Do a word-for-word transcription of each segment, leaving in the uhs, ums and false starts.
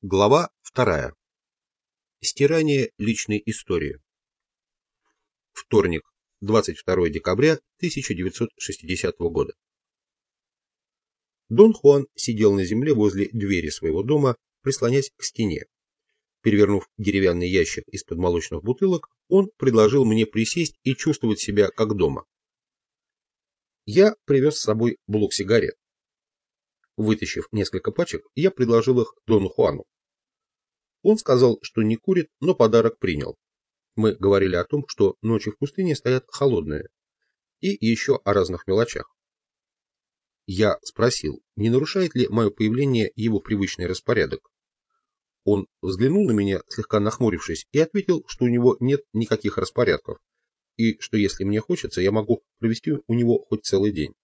Глава вторая. Стирание личной истории. Вторник, двадцать второе декабря тысяча девятьсот шестидесятого года. Дон Хуан сидел на земле возле двери своего дома, прислонясь к стене. Перевернув деревянный ящик из-под молочных бутылок, он предложил мне присесть и чувствовать себя как дома. Я привез с собой блок сигарет. Вытащив несколько пачек, я предложил их Дону Хуану. Он сказал, что не курит, но подарок принял. Мы говорили о том, что ночи в пустыне стоят холодные, и еще о разных мелочах. Я спросил, не нарушает ли мое появление его привычный распорядок. Он взглянул на меня, слегка нахмурившись, и ответил, что у него нет никаких распорядков, и что если мне хочется, я могу провести у него хоть целый день.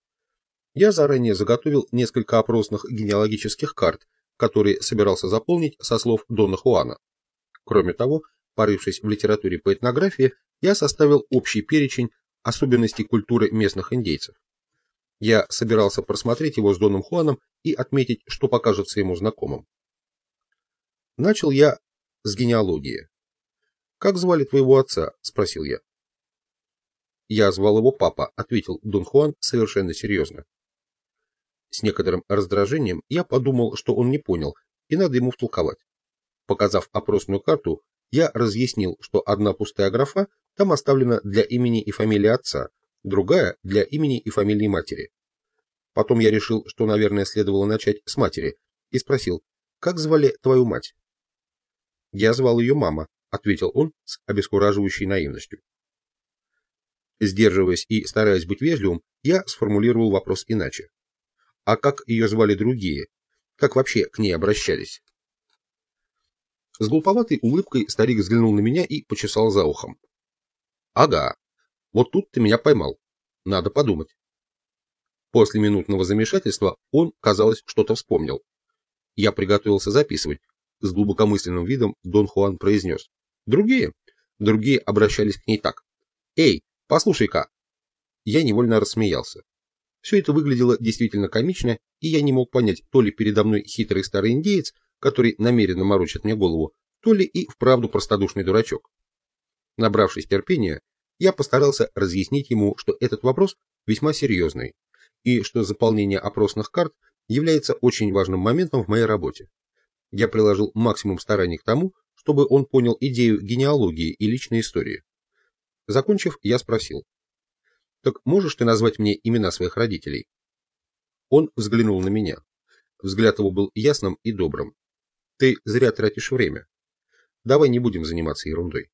Я заранее заготовил несколько опросных генеалогических карт, которые собирался заполнить со слов Дона Хуана. Кроме того, порывшись в литературе по этнографии, я составил общий перечень особенностей культуры местных индейцев. Я собирался просмотреть его с Доном Хуаном и отметить, что покажется ему знакомым. Начал я с генеалогии. «Как звали твоего отца?» – спросил я. «Я звал его папа», – ответил Дон Хуан совершенно серьезно. С некоторым раздражением я подумал, что он не понял, и надо ему втолковать. Показав опросную карту, я разъяснил, что одна пустая графа там оставлена для имени и фамилии отца, другая для имени и фамилии матери. Потом я решил, что, наверное, следовало начать с матери, и спросил, как звали твою мать? «Я звал ее мама», — ответил он с обескураживающей наивностью. Сдерживаясь и стараясь быть вежливым, я сформулировал вопрос иначе. А как ее звали другие? Как вообще к ней обращались? С глуповатой улыбкой старик взглянул на меня и почесал за ухом. Ага, вот тут ты меня поймал. Надо подумать. После минутного замешательства он, казалось, что-то вспомнил. Я приготовился записывать. С глубокомысленным видом Дон Хуан произнес. Другие? Другие обращались к ней так. Эй, послушай-ка. Я невольно рассмеялся. Все это выглядело действительно комично, и я не мог понять, то ли передо мной хитрый старый индеец, который намеренно морочит мне голову, то ли и вправду простодушный дурачок. Набравшись терпения, я постарался разъяснить ему, что этот вопрос весьма серьезный, и что заполнение опросных карт является очень важным моментом в моей работе. Я приложил максимум стараний к тому, чтобы он понял идею генеалогии и личной истории. Закончив, я спросил. «Так можешь ты назвать мне имена своих родителей?» Он взглянул на меня. Взгляд его был ясным и добрым. «Ты зря тратишь время. Давай не будем заниматься ерундой».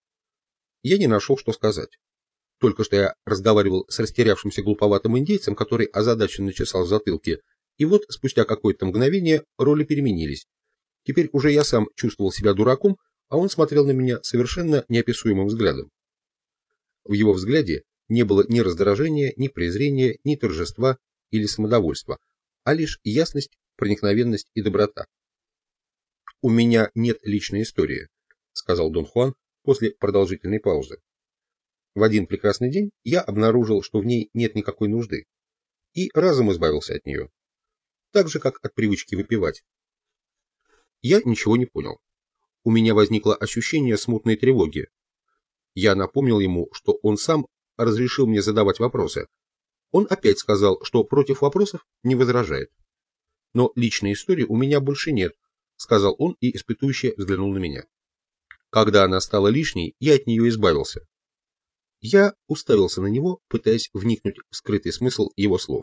Я не нашел, что сказать. Только что я разговаривал с растерявшимся глуповатым индейцем, который озадаченно чесал в затылке, и вот спустя какое-то мгновение роли переменились. Теперь уже я сам чувствовал себя дураком, а он смотрел на меня совершенно неописуемым взглядом. В его взгляде не было ни раздражения, ни презрения, ни торжества или самодовольства, а лишь ясность, проникновенность и доброта. «У меня нет личной истории», — сказал Дон Хуан после продолжительной паузы. В один прекрасный день я обнаружил, что в ней нет никакой нужды, и разом избавился от нее, так же, как от привычки выпивать. Я ничего не понял. У меня возникло ощущение смутной тревоги. Я напомнил ему, что он сам разрешил мне задавать вопросы. Он опять сказал, что против вопросов не возражает. «Но личной истории у меня больше нет», — сказал он и испытующе взглянул на меня. Когда она стала лишней, я от нее избавился. Я уставился на него, пытаясь вникнуть в скрытый смысл его слов.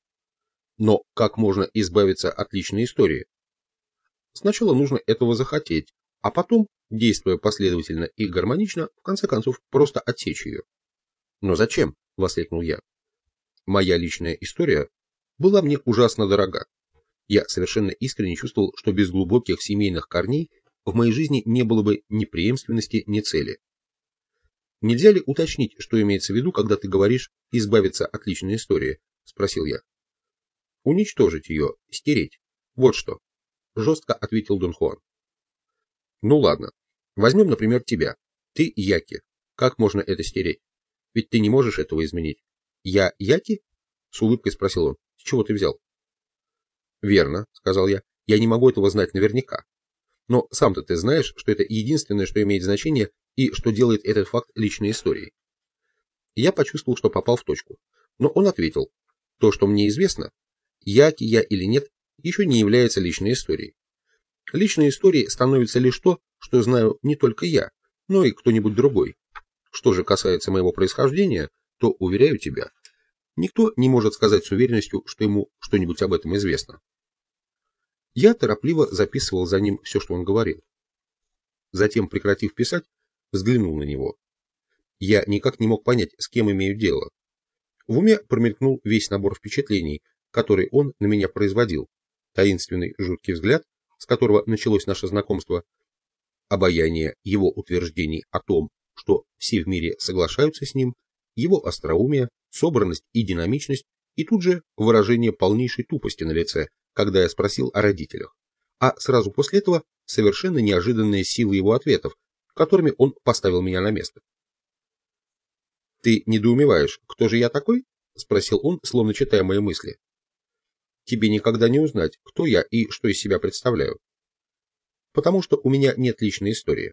Но как можно избавиться от личной истории? Сначала нужно этого захотеть, а потом, действуя последовательно и гармонично, в конце концов просто отсечь ее. «Но зачем?» — воскликнул я. «Моя личная история была мне ужасно дорога. Я совершенно искренне чувствовал, что без глубоких семейных корней в моей жизни не было бы ни преемственности, ни цели. Нельзя ли уточнить, что имеется в виду, когда ты говоришь «избавиться от личной истории»?» — спросил я. «Уничтожить ее, стереть. Вот что», — жестко ответил Дон Хуан. «Ну ладно. Возьмем, например, тебя. Ты Яки. Как можно это стереть? Ведь ты не можешь этого изменить». «Я Яки?» — с улыбкой спросил он. «С чего ты взял?» «Верно», — сказал я. Я не могу этого знать наверняка. Но сам-то ты знаешь, что это единственное, что имеет значение и что делает этот факт личной историей. Я почувствовал, что попал в точку. Но он ответил: то, что мне известно, яки я или нет, еще не является личной историей. Личной историей становится лишь то, что знаю не только я, но и кто-нибудь другой. Что же касается моего происхождения, то, уверяю тебя, никто не может сказать с уверенностью, что ему что-нибудь об этом известно. Я торопливо записывал за ним все, что он говорил. Затем, прекратив писать, взглянул на него. Я никак не мог понять, с кем имею дело. В уме промелькнул весь набор впечатлений, который он на меня производил. Таинственный жуткий взгляд, с которого началось наше знакомство, обаяние его утверждений о том, что все в мире соглашаются с ним, его остроумие, собранность и динамичность, и тут же выражение полнейшей тупости на лице, когда я спросил о родителях, а сразу после этого совершенно неожиданная сила его ответов, которыми он поставил меня на место. «Ты недоумеваешь, кто же я такой?» — спросил он, словно читая мои мысли. «Тебе никогда не узнать, кто я и что из себя представляю. Потому что у меня нет личной истории».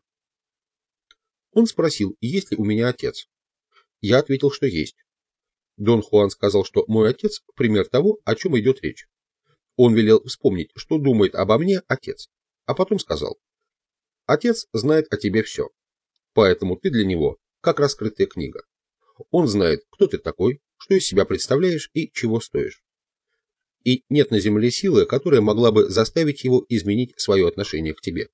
Он спросил, есть ли у меня отец. Я ответил, что есть. Дон Хуан сказал, что мой отец – пример того, о чем идет речь. Он велел вспомнить, что думает обо мне отец, а потом сказал: «Отец знает о тебе все, поэтому ты для него как раскрытая книга. Он знает, кто ты такой, что из себя представляешь и чего стоишь. И нет на земле силы, которая могла бы заставить его изменить свое отношение к тебе».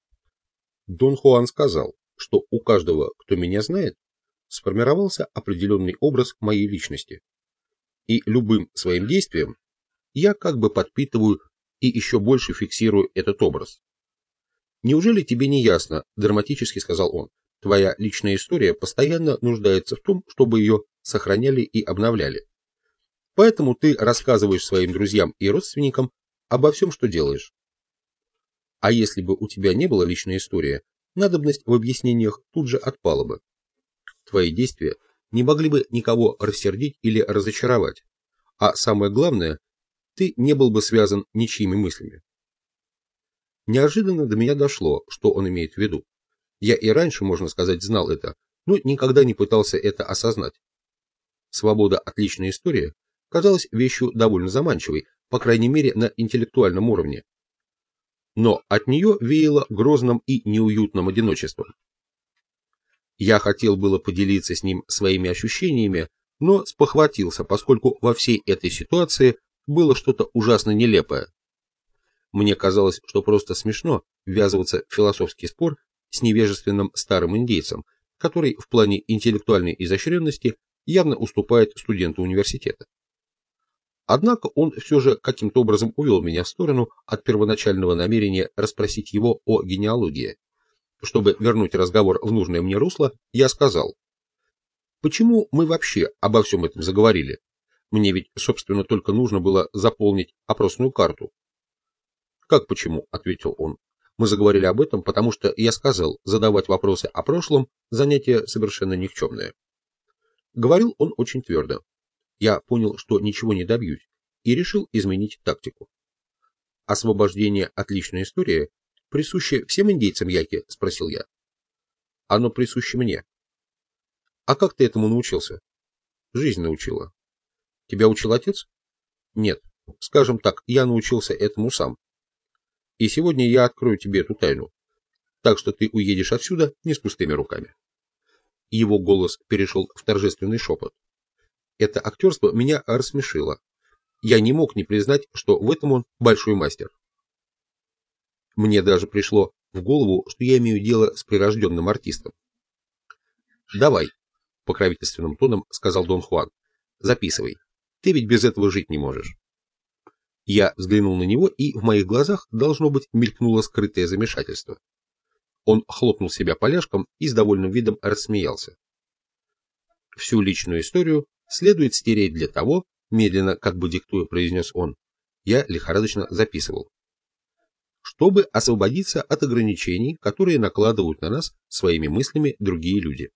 Дон Хуан сказал, что у каждого, кто меня знает, сформировался определенный образ моей личности. И любым своим действием я как бы подпитываю и еще больше фиксирую этот образ. «Неужели тебе не ясно, — драматически сказал он, — твоя личная история постоянно нуждается в том, чтобы ее сохраняли и обновляли. Поэтому ты рассказываешь своим друзьям и родственникам обо всем, что делаешь. А если бы у тебя не была личной истории, надобность в объяснениях тут же отпала бы. Твои действия не могли бы никого рассердить или разочаровать, а самое главное, ты не был бы связан ничьими мыслями». Неожиданно до меня дошло, что он имеет в виду. Я и раньше, можно сказать, знал это, но никогда не пытался это осознать. Свобода от личной истории казалась вещью довольно заманчивой, по крайней мере на интеллектуальном уровне. Но от нее веяло грозным и неуютным одиночеством. Я хотел было поделиться с ним своими ощущениями, но спохватился, поскольку во всей этой ситуации было что-то ужасно нелепое. Мне казалось, что просто смешно ввязываться в философский спор с невежественным старым индейцем, который в плане интеллектуальной изощренности явно уступает студенту университета. Однако он все же каким-то образом увел меня в сторону от первоначального намерения расспросить его о генеалогии. Чтобы вернуть разговор в нужное мне русло, я сказал: «Почему мы вообще обо всем этом заговорили? Мне ведь, собственно, только нужно было заполнить опросную карту». «Как почему?» — ответил он. «Мы заговорили об этом, потому что я сказал, задавать вопросы о прошлом — занятие совершенно никчемное». Говорил он очень твердо. Я понял, что ничего не добьюсь, и решил изменить тактику. «Освобождение от личной истории присуще всем индейцам Яки?» — спросил я. «Оно присуще мне». «А как ты этому научился?» «Жизнь научила». «Тебя учил отец?» «Нет. Скажем так, я научился этому сам. И сегодня я открою тебе эту тайну, так что ты уедешь отсюда не с пустыми руками». Его голос перешел в торжественный шепот. Это актерство меня рассмешило. Я не мог не признать, что в этом он большой мастер. Мне даже пришло в голову, что я имею дело с прирожденным артистом. «Давай», — покровительственным тоном сказал Дон Хуан, — «записывай. Ты ведь без этого жить не можешь». Я взглянул на него, и в моих глазах, должно быть, мелькнуло скрытое замешательство. Он хлопнул себя поляшком и с довольным видом рассмеялся. «Всю личную историю следует стереть для того, медленно, как бы диктуя, произнес он, я лихорадочно записывал, чтобы освободиться от ограничений, которые накладывают на нас своими мыслями другие люди».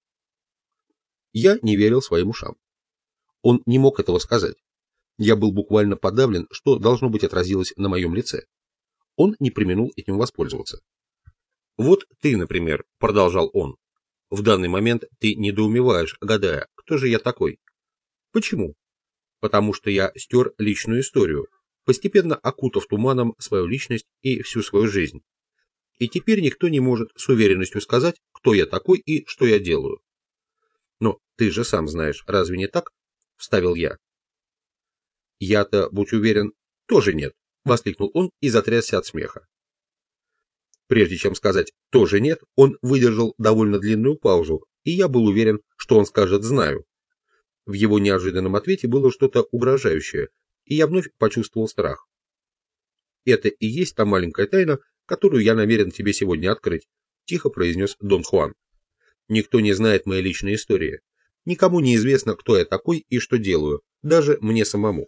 Я не верил своим ушам. Он не мог этого сказать. Я был буквально подавлен, что должно быть отразилось на моем лице. он не преминул этим воспользоваться. «Вот ты, например», — продолжал он, — «в данный момент ты недоумеваешь, гадая, кто же я такой. Почему? Потому что я стер личную историю, постепенно окутав туманом свою личность и всю свою жизнь. И теперь никто не может с уверенностью сказать, кто я такой и что я делаю». «Но ты же сам знаешь, разве не так?» — вставил я. «Я-то, будь уверен, тоже нет», — воскликнул он и затрясся от смеха. Прежде чем сказать «тоже нет», он выдержал довольно длинную паузу, и я был уверен, что он скажет «знаю». В его неожиданном ответе было что-то угрожающее, и я вновь почувствовал страх. «Это и есть та маленькая тайна, которую я намерен тебе сегодня открыть», — тихо произнес Дон Хуан. «Никто не знает моей личной истории. Никому не известно, кто я такой и что делаю, даже мне самому».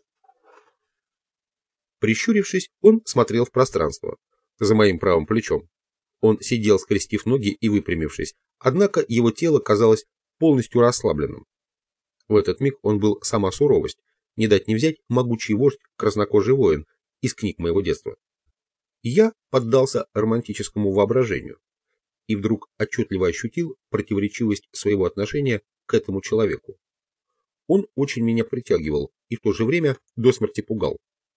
Прищурившись, он смотрел в пространство, за моим правым плечом. Он сидел, скрестив ноги и выпрямившись, однако его тело казалось полностью расслабленным. В этот миг он был сама суровость, не дать не взять могучий вождь, краснокожий воин из книг моего детства. И я поддался романтическому воображению и вдруг отчетливо ощутил противоречивость своего отношения к этому человеку. Он очень меня притягивал и в то же время до смерти пугал.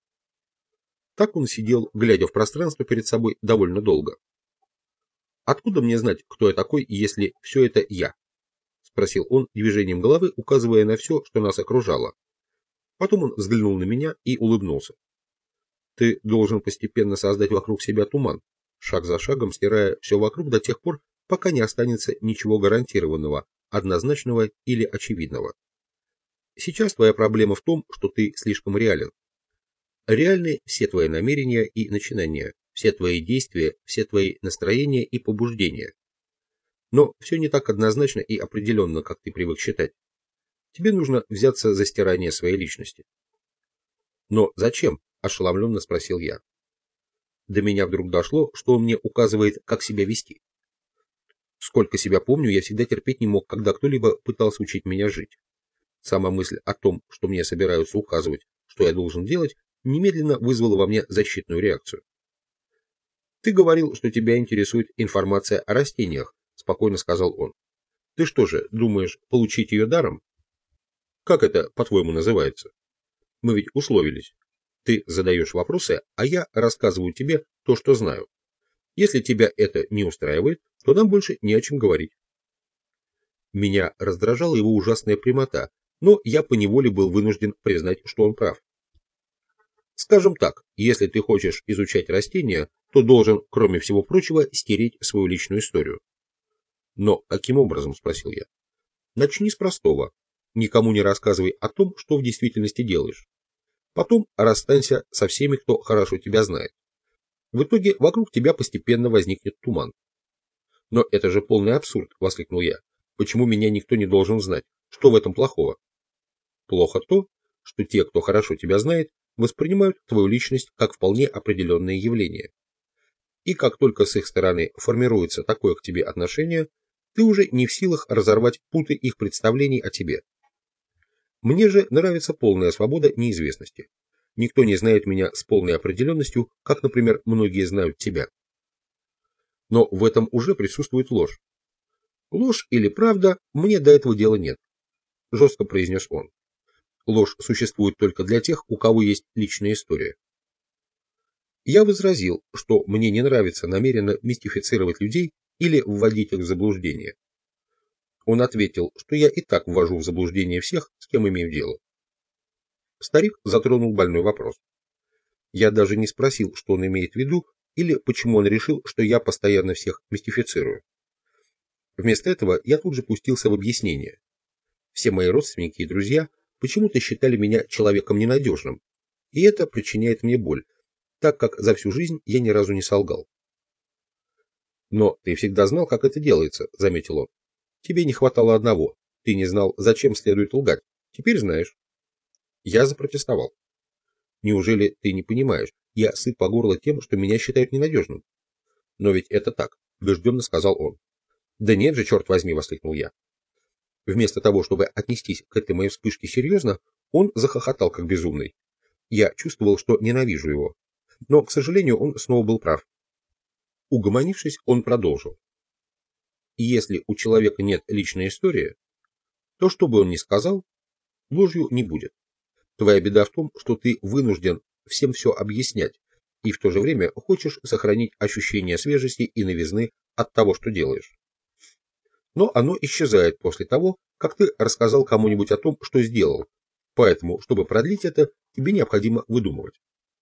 Так он сидел, глядя в пространство перед собой довольно долго. «Откуда мне знать, кто я такой, если все это я?» — спросил он движением головы, указывая на все, что нас окружало. Потом он взглянул на меня и улыбнулся. «Ты должен постепенно создать вокруг себя туман, шаг за шагом стирая все вокруг до тех пор, пока не останется ничего гарантированного, однозначного или очевидного. Сейчас твоя проблема в том, что ты слишком реален. Реальны все твои намерения и начинания, все твои действия, все твои настроения и побуждения. Но все не так однозначно и определенно, как ты привык считать. Тебе нужно взяться за стирание своей личности». «Но зачем?» – ошеломленно спросил я. До меня вдруг дошло, что он мне указывает, как себя вести. Сколько себя помню, я всегда терпеть не мог, когда кто-либо пытался учить меня жить. Сама мысль о том, что мне собираются указывать, что я должен делать, немедленно вызвала во мне защитную реакцию. «Ты говорил, что тебя интересует информация о растениях», — спокойно сказал он. «Ты что же, думаешь получить ее даром? Как это, по-твоему, называется? Мы ведь условились. Ты задаешь вопросы, а я рассказываю тебе то, что знаю. Если тебя это не устраивает, то нам больше не о чем говорить». Меня раздражала его ужасная прямота, но я поневоле был вынужден признать, что он прав. «Скажем так, если ты хочешь изучать растения, то должен, кроме всего прочего, стереть свою личную историю». «Но каким образом?» – спросил я. «Начни с простого. Никому не рассказывай о том, что в действительности делаешь. Потом расстанься со всеми, кто хорошо тебя знает. В итоге вокруг тебя постепенно возникнет туман». «Но это же полный абсурд!» – воскликнул я. «Почему меня никто не должен знать? Что в этом плохого?» «Плохо то, что те, кто хорошо тебя знает, воспринимают твою личность как вполне определенное явление. И как только с их стороны формируется такое к тебе отношение, ты уже не в силах разорвать путы их представлений о тебе. Мне же нравится полная свобода неизвестности. Никто не знает меня с полной определенностью, как, например, многие знают тебя. Но в этом уже присутствует ложь. Ложь или правда, мне до этого дела нет», — жестко произнес он. «Ложь существует только для тех, у кого есть личная история». Я возразил, что мне не нравится намеренно мистифицировать людей или вводить их в заблуждение. Он ответил, что я и так ввожу в заблуждение всех, с кем имею дело. Старик затронул больной вопрос. Я даже не спросил, что он имеет в виду, или почему он решил, что я постоянно всех мистифицирую. Вместо этого я тут же пустился в объяснение. Все мои родственники и друзья почему-то считали меня человеком ненадежным, и это причиняет мне боль, так как за всю жизнь я ни разу не солгал. «Но ты всегда знал, как это делается», — заметил он. «Тебе не хватало одного. Ты не знал, зачем следует лгать. Теперь знаешь». Я запротестовал. «Неужели ты не понимаешь? Я сыт по горло тем, что меня считают ненадежным». «Но ведь это так», — убежденно сказал он. «Да нет же, черт возьми», — воскликнул я. Вместо того, чтобы отнестись к этой моей вспышке серьезно, он захохотал как безумный. Я чувствовал, что ненавижу его. Но, к сожалению, он снова был прав. Угомонившись, он продолжил. Если у человека нет личной истории, то, что бы он ни сказал, ложью не будет. Твоя беда в том, что ты вынужден всем все объяснять, и в то же время хочешь сохранить ощущение свежести и новизны от того, что делаешь. Но оно исчезает после того, как ты рассказал кому-нибудь о том, что сделал, поэтому, чтобы продлить это, тебе необходимо выдумывать.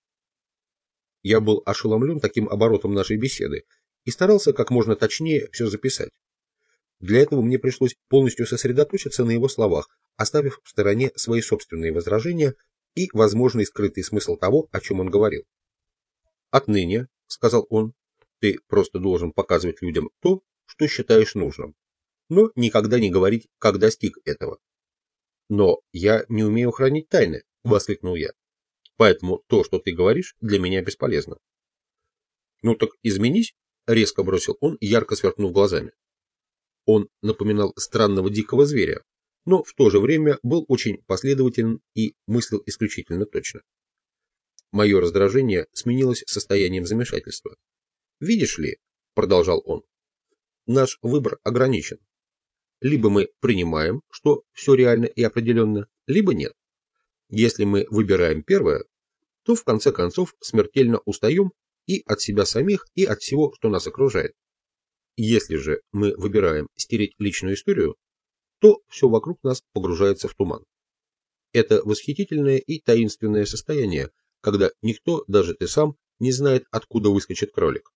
Я был ошеломлен таким оборотом нашей беседы и старался как можно точнее все записать. Для этого мне пришлось полностью сосредоточиться на его словах, оставив в стороне свои собственные возражения и возможный скрытый смысл того, о чем он говорил. «Отныне, — сказал он, — ты просто должен показывать людям то, что считаешь нужным, но никогда не говорить, как достиг этого». «Но я не умею хранить тайны, — воскликнул я, — поэтому то, что ты говоришь, для меня бесполезно». «Ну так изменись, — резко бросил он, ярко сверкнув глазами. Он напоминал странного дикого зверя, но в то же время был очень последователен и мыслил исключительно точно. Мое раздражение сменилось состоянием замешательства. «Видишь ли, — продолжал он, — наш выбор ограничен. Либо мы принимаем, что все реально и определенно, либо нет. Если мы выбираем первое, то в конце концов смертельно устаем и от себя самих, и от всего, что нас окружает. Если же мы выбираем стереть личную историю, то все вокруг нас погружается в туман. Это восхитительное и таинственное состояние, когда никто, даже ты сам, не знает, откуда выскочит кролик.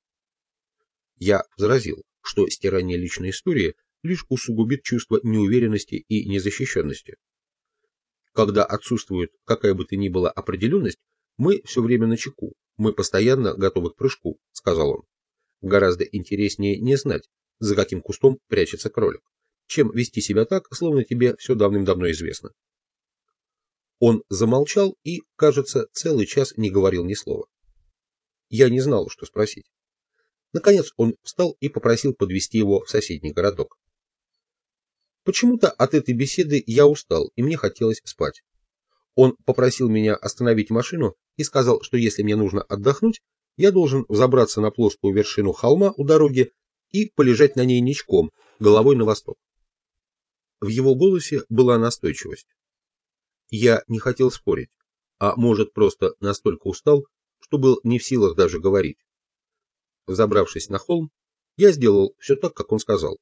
Я возразил, что стирание личной истории лишь усугубит чувство неуверенности и незащищенности. Когда отсутствует какая бы то ни была определенность, мы все время начеку, мы постоянно готовы к прыжку, сказал он. Гораздо интереснее не знать, за каким кустом прячется кролик, чем вести себя так, словно тебе все давным-давно известно. Он замолчал и, кажется, целый час не говорил ни слова. Я не знал, что спросить. Наконец он встал и попросил подвезти его в соседний городок. Почему-то от этой беседы я устал, и мне хотелось спать. Он попросил меня остановить машину и сказал, что если мне нужно отдохнуть, я должен взобраться на плоскую вершину холма у дороги и полежать на ней ничком, головой на восток. В его голосе была настойчивость. Я не хотел спорить, а может просто настолько устал, что был не в силах даже говорить. Взобравшись на холм, я сделал все так, как он сказал.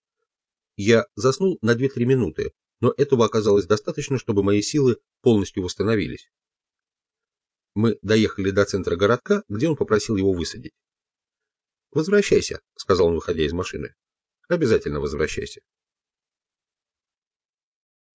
Я заснул на две-три минуты, но этого оказалось достаточно, чтобы мои силы полностью восстановились. Мы доехали до центра городка, где он попросил его высадить. «Возвращайся», — сказал он, выходя из машины. «Обязательно возвращайся.